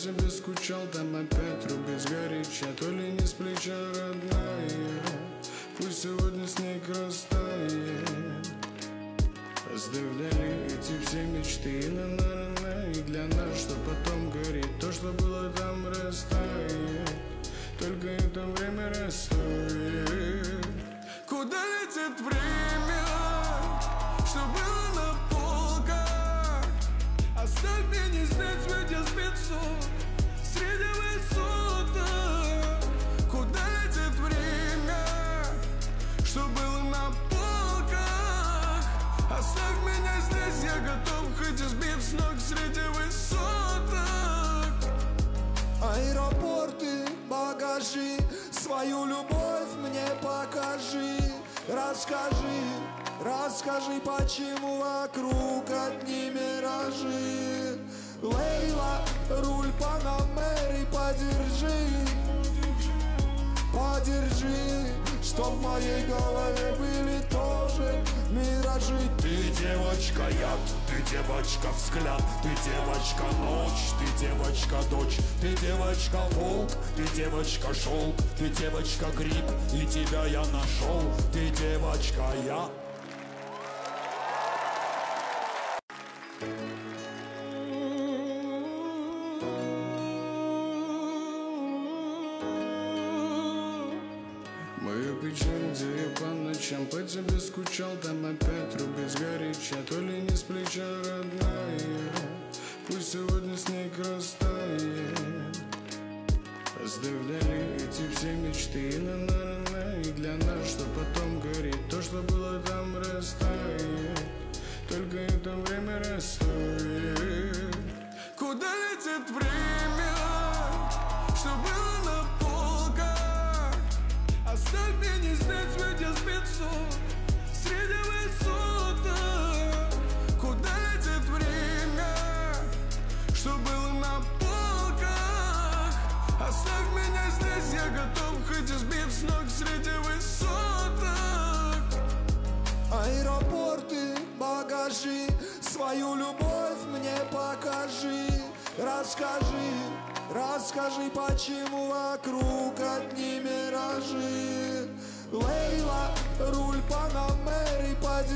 тебе скучал, там опять рубить горяча. То ли не с плеча родная, пусть сегодня снег растает. Оставь вдали эти все мечты, на-на-на-на. И для нас, что потом горит, то, что было там, растает. Только это время расстроит. Куда летит время, что было на полках? Оставь меня здесь, ведь я спецу среди высоток. Куда летит время, что было на полках? Оставь меня здесь, я готов, хоть и сбив с ног среди высоток. Аэропорты, багажи, свою любовь мне покажи. Расскажи, почему вокруг одни миражи. Лейла, руль Панамери, подержи, что в моей голове были тоже миражи. Ты девочка яд, ты девочка взгляд, ты девочка ночь, ты девочка дочь, ты девочка волк, ты девочка шелк, ты девочка гриб, и тебя я нашел, ты девочка я. Мою печаль, где я по ночам по тебе скучал, там опять рубить горяча. То ли не с плеча родная, пусть сегодня снег растает. Оставь вдали эти все мечты, на-на-на-на. И для нас, что потом горит, то, что было там, растает. Только это время расстроит. Куда летит время, что было на полках? Оставь меня здесь, ведь я спецу среди высоток. Куда летит время, что было на полках? Оставь меня здесь, я готов, хоть и сбив с ног среди высоток. Аэропорты, багажи, свою любовь мне покажи. Расскажи, почему вокруг одни миражи. Лейла, руль Панамери,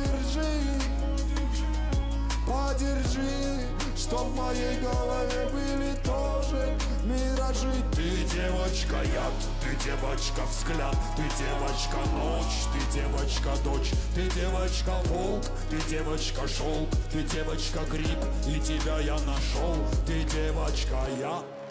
подержи, что в моей голове были тоже миражи. Ты девочка яд, ты девочка взгляд, ты девочка ночь, ты девочка дочь, ты девочка волк, ты девочка шелк, ты девочка гриб, и тебя я нашел, ты девочка я.